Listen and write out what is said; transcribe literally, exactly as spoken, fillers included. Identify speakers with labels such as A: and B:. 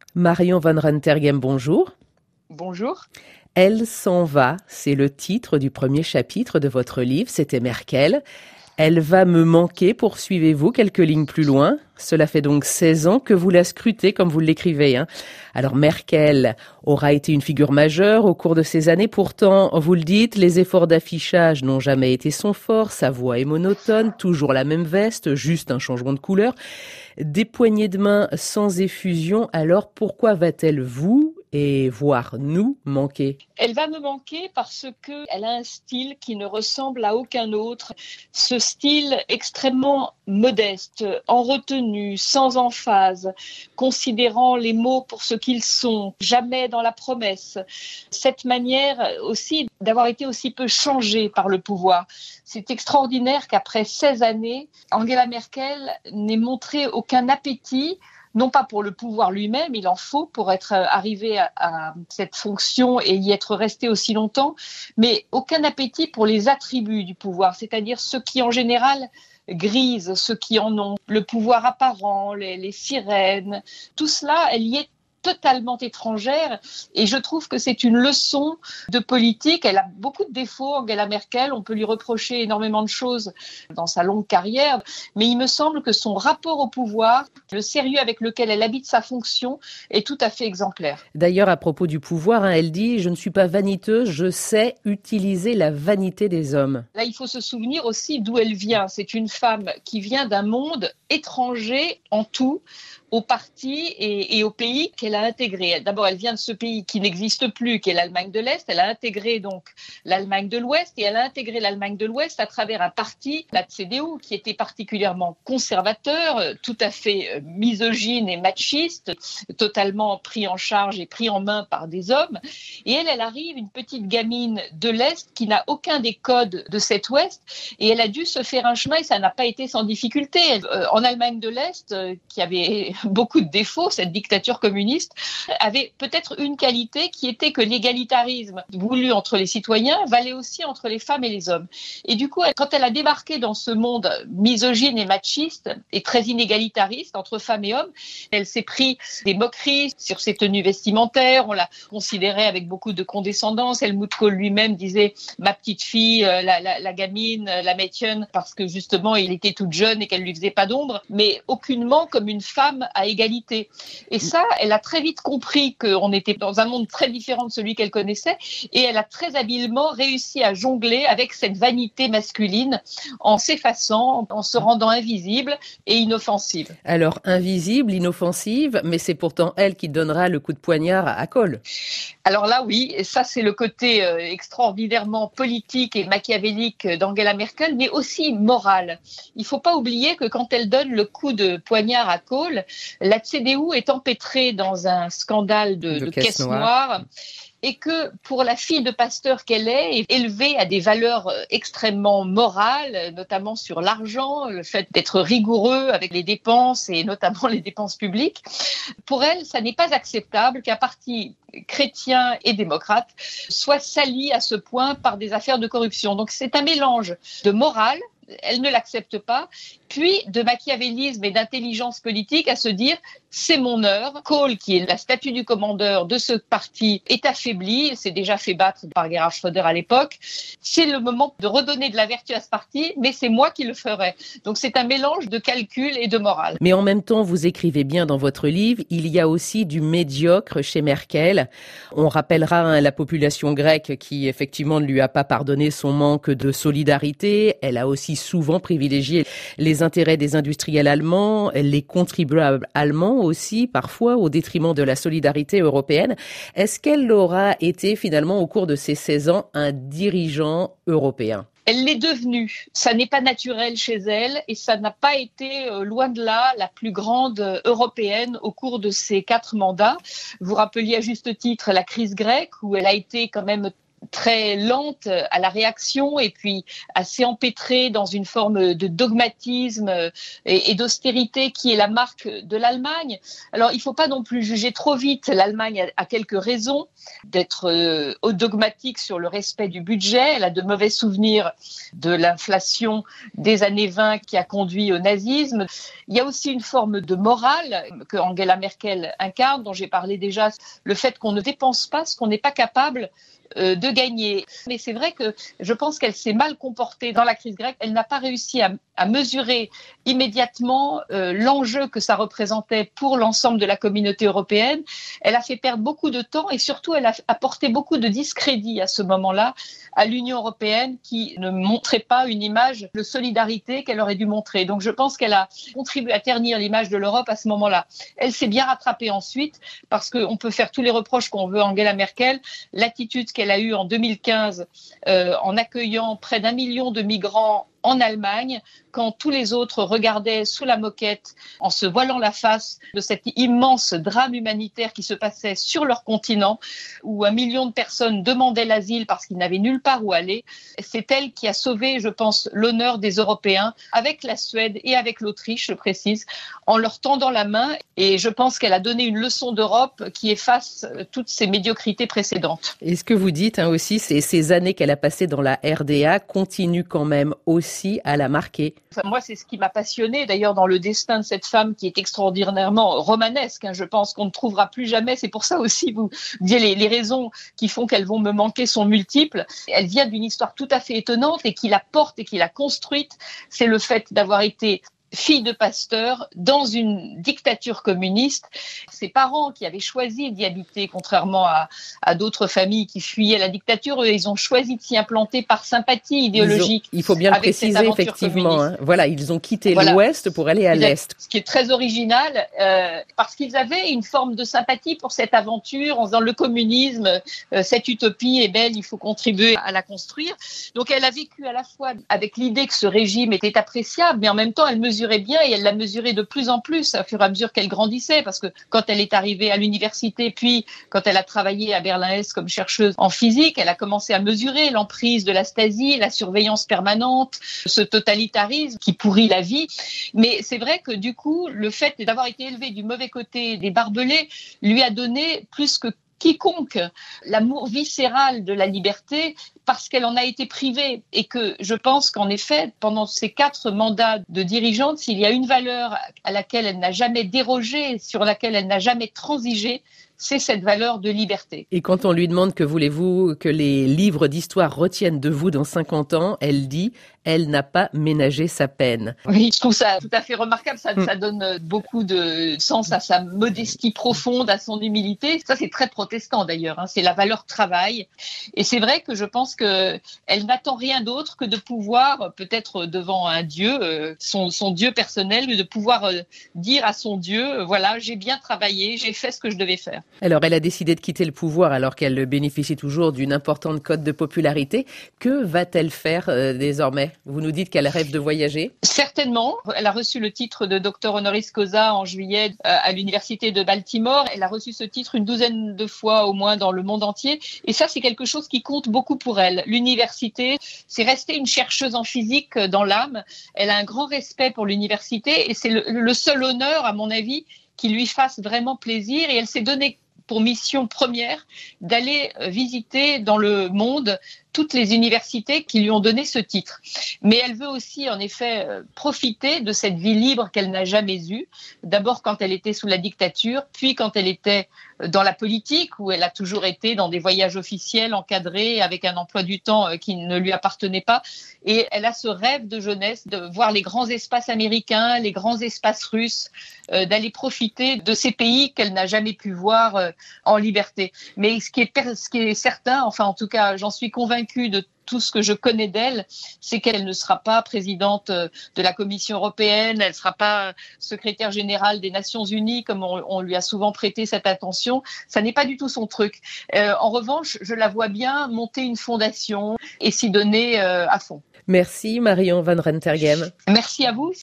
A: Marion Van Rentergem, bonjour.
B: Bonjour.
A: Elle s'en va, c'est le titre du premier chapitre de votre livre, c'était Merkel. Elle va me manquer, poursuivez-vous quelques lignes plus loin. Cela fait donc seize ans que vous la scrutez comme vous l'écrivez. Hein. Alors Merkel aura été une figure majeure au cours de ces années. Pourtant, vous le dites, les efforts d'affichage n'ont jamais été son fort. Sa voix est monotone, toujours la même veste, juste un changement de couleur. Des poignées de main sans effusion. Alors pourquoi va-t-elle vous et voire nous manquer?
B: Elle va me manquer parce qu'elle a un style qui ne ressemble à aucun autre. Ce style extrêmement modeste, en retenue, sans emphase, considérant les mots pour ce qu'ils sont, jamais dans la promesse. Cette manière aussi d'avoir été aussi peu changée par le pouvoir. C'est extraordinaire qu'après seize années, Angela Merkel n'ait montré aucun appétit, non pas pour le pouvoir lui-même, il en faut pour être arrivé à, à cette fonction et y être resté aussi longtemps, mais aucun appétit pour les attributs du pouvoir, c'est-à-dire ceux qui en général grisent, ceux qui en ont, le pouvoir apparent, les, les sirènes, tout cela, elle y est totalement étrangère et je trouve que c'est une leçon de politique. Elle a beaucoup de défauts, Angela Merkel, on peut lui reprocher énormément de choses dans sa longue carrière, mais il me semble que son rapport au pouvoir, le sérieux avec lequel elle habite sa fonction est tout à fait exemplaire.
A: D'ailleurs, à propos du pouvoir, hein, elle dit « Je ne suis pas vaniteuse, je sais utiliser la vanité des hommes ».
B: Là, il faut se souvenir aussi d'où elle vient. C'est une femme qui vient d'un monde étranger en tout, au parti et, et au pays qu'elle a intégré. D'abord, elle vient de ce pays qui n'existe plus, qui est l'Allemagne de l'Est. Elle a intégré donc l'Allemagne de l'Ouest et elle a intégré l'Allemagne de l'Ouest à travers un parti, la C D U, qui était particulièrement conservateur, tout à fait misogyne et machiste, totalement pris en charge et pris en main par des hommes. Et elle, elle arrive, une petite gamine de l'Est qui n'a aucun des codes de cet Ouest et elle a dû se faire un chemin et ça n'a pas été sans difficulté. Elle, euh, en Allemagne de l'Est, euh, qui avait beaucoup de défauts, cette dictature communiste, avait peut-être une qualité qui était que l'égalitarisme voulu entre les citoyens valait aussi entre les femmes et les hommes. Et du coup, quand elle a débarqué dans ce monde misogyne et machiste et très inégalitariste entre femmes et hommes, elle s'est pris des moqueries sur ses tenues vestimentaires, on l'a considérait avec beaucoup de condescendance. Helmut Kohl lui-même disait « ma petite fille, la, la, la gamine, la Mädchen », parce que justement, il était toute jeune et qu'elle lui faisait pas d'ombre, mais aucunement comme une femme à égalité. Et ça, elle a très vite compris qu'on était dans un monde très différent de celui qu'elle connaissait et elle a très habilement réussi à jongler avec cette vanité masculine en s'effaçant, en se rendant invisible et inoffensive.
A: Alors, invisible, inoffensive, mais c'est pourtant elle qui donnera le coup de poignard à Kohl.
B: Alors là, oui, et ça, c'est le côté euh, extraordinairement politique et machiavélique d'Angela Merkel, mais aussi moral. Il ne faut pas oublier que quand elle donne le coup de poignard à Kohl, la C D U est empêtrée dans un scandale de,
A: de,
B: de
A: caisse,
B: caisse
A: noire.
B: noire. Et que pour la fille de pasteur qu'elle est, est élevée à des valeurs extrêmement morales, notamment sur l'argent, le fait d'être rigoureux avec les dépenses et notamment les dépenses publiques. Pour elle, ça n'est pas acceptable qu'un parti chrétien et démocrate soit sali à ce point par des affaires de corruption. Donc c'est un mélange de morale, elle ne l'accepte pas, puis de machiavélisme et d'intelligence politique à se dire c'est mon heure. Kohl, qui est la statue du commandeur de ce parti, est affaibli, s'est déjà fait battre par Gerhard Schröder à l'époque. C'est le moment de redonner de la vertu à ce parti, mais c'est moi qui le ferai. Donc c'est un mélange de calcul et de morale.
A: Mais en même temps, vous écrivez bien dans votre livre, il y a aussi du médiocre chez Merkel. On rappellera hein, la population grecque qui effectivement ne lui a pas pardonné son manque de solidarité. Elle a aussi souvent privilégié les intérêts des industriels allemands, les contribuables allemands aussi, parfois, au détriment de la solidarité européenne. Est-ce qu'elle aura été, finalement, au cours de ces seize ans, un dirigeant européen ?
B: Elle l'est devenue. Ça n'est pas naturel chez elle et ça n'a pas été, euh, loin de là, la plus grande euh, européenne au cours de ses quatre mandats. Vous rappeliez à juste titre la crise grecque où elle a été quand même très lente à la réaction et puis assez empêtrée dans une forme de dogmatisme et, et d'austérité qui est la marque de l'Allemagne. Alors, il ne faut pas non plus juger trop vite. L'Allemagne a, a quelques raisons d'être euh, dogmatique sur le respect du budget. Elle a de mauvais souvenirs de l'inflation des années vingt qui a conduit au nazisme. Il y a aussi une forme de morale que Angela Merkel incarne, dont j'ai parlé déjà, le fait qu'on ne dépense pas ce qu'on n'est pas capable de gagner. Mais c'est vrai que je pense qu'elle s'est mal comportée dans la crise grecque. Elle n'a pas réussi à, à mesurer immédiatement euh, l'enjeu que ça représentait pour l'ensemble de la communauté européenne. Elle a fait perdre beaucoup de temps et surtout elle a apporté beaucoup de discrédit à ce moment-là à l'Union européenne qui ne montrait pas une image de solidarité qu'elle aurait dû montrer. Donc je pense qu'elle a contribué à ternir l'image de l'Europe à ce moment-là. Elle s'est bien rattrapée ensuite parce qu'on peut faire tous les reproches qu'on veut à Angela Merkel. L'attitude qu'elle a eue en deux mille quinze euh, en accueillant près d'un million de migrants en Allemagne, quand tous les autres regardaient sous la moquette en se voilant la face de cet immense drame humanitaire qui se passait sur leur continent, où un million de personnes demandaient l'asile parce qu'ils n'avaient nulle part où aller. C'est elle qui a sauvé, je pense, l'honneur des Européens avec la Suède et avec l'Autriche, je précise, en leur tendant la main. Et je pense qu'elle a donné une leçon d'Europe qui efface toutes ces médiocrités précédentes.
A: Et ce que vous dites hein, aussi, c'est ces années qu'elle a passées dans la R D A continuent quand même aussi à la marquer.
B: Moi, c'est ce qui m'a passionnée d'ailleurs dans le destin de cette femme qui est extraordinairement romanesque. Hein. Je pense qu'on ne trouvera plus jamais. C'est pour ça aussi, vous disiez, les, les raisons qui font qu'elles vont me manquer sont multiples. Elle vient d'une histoire tout à fait étonnante et qui la porte et qui l'a construite. C'est le fait d'avoir été fille de pasteur dans une dictature communiste. Ses parents qui avaient choisi d'y habiter, contrairement à, à d'autres familles qui fuyaient la dictature, eux, ils ont choisi de s'y implanter par sympathie idéologique.
A: Ont, il faut bien le préciser, effectivement. Hein. Voilà, ils ont quitté voilà. l'Ouest pour aller à l'Est.
B: Ce qui est très original, euh, parce qu'ils avaient une forme de sympathie pour cette aventure, en disant le communisme, euh, cette utopie est belle, il faut contribuer à la construire. Donc elle a vécu à la fois avec l'idée que ce régime était appréciable, mais en même temps, elle mesurait bien et elle l'a mesuré de plus en plus au fur et à mesure qu'elle grandissait, parce que quand elle est arrivée à l'université, puis quand elle a travaillé à Berlin-Est comme chercheuse en physique, elle a commencé à mesurer l'emprise de la Stasi, la surveillance permanente, ce totalitarisme qui pourrit la vie. Mais c'est vrai que du coup, le fait d'avoir été élevée du mauvais côté des barbelés lui a donné plus que quiconque l'amour viscéral de la liberté parce qu'elle en a été privée et que je pense qu'en effet, pendant ces quatre mandats de dirigeante, s'il y a une valeur à laquelle elle n'a jamais dérogé, sur laquelle elle n'a jamais transigé, c'est cette valeur de liberté.
A: Et quand on lui demande que voulez-vous que les livres d'histoire retiennent de vous dans cinquante ans, elle dit « elle n'a pas ménagé sa peine ».
B: Oui, je trouve ça tout à fait remarquable. Ça, mm. ça donne beaucoup de sens à sa modestie profonde, à son humilité. Ça, c'est très protestant d'ailleurs. Hein. C'est la valeur travail. Et c'est vrai que je pense qu'elle n'attend rien d'autre que de pouvoir, peut-être devant un Dieu, euh, son, son Dieu personnel, de pouvoir euh, dire à son Dieu, euh, voilà, j'ai bien travaillé, j'ai fait ce que je devais faire.
A: Alors, elle a décidé de quitter le pouvoir alors qu'elle bénéficie toujours d'une importante cote de popularité. Que va-t-elle faire euh, désormais ? Vous nous dites qu'elle rêve de voyager ?
B: Certainement. Elle a reçu le titre de docteur honoris causa en juillet euh, à l'université de Baltimore. Elle a reçu ce titre une douzaine de fois au moins dans le monde entier. Et ça, c'est quelque chose qui compte beaucoup pour elle. L'université, c'est rester une chercheuse en physique dans l'âme. Elle a un grand respect pour l'université et c'est le, le seul honneur, à mon avis, qui lui fasse vraiment plaisir. Et elle s'est donnée pour mission première d'aller visiter dans le monde toutes les universités qui lui ont donné ce titre. Mais elle veut aussi, en effet, profiter de cette vie libre qu'elle n'a jamais eue. D'abord quand elle était sous la dictature, puis quand elle était dans la politique, où elle a toujours été dans des voyages officiels encadrés, avec un emploi du temps qui ne lui appartenait pas. Et elle a ce rêve de jeunesse de voir les grands espaces américains, les grands espaces russes, euh, d'aller profiter de ces pays qu'elle n'a jamais pu voir euh, en liberté. Mais ce qui est, ce qui est certain, enfin en tout cas, j'en suis convaincue de tout ce que je connais d'elle, c'est qu'elle ne sera pas présidente de la Commission européenne, elle ne sera pas secrétaire générale des Nations Unies, comme on, on lui a souvent prêté cette attention. Ça n'est pas du tout son truc. Euh, en revanche, je la vois bien monter une fondation et s'y donner euh, à fond.
A: Merci Marion Van Rentergem.
B: Merci à vous.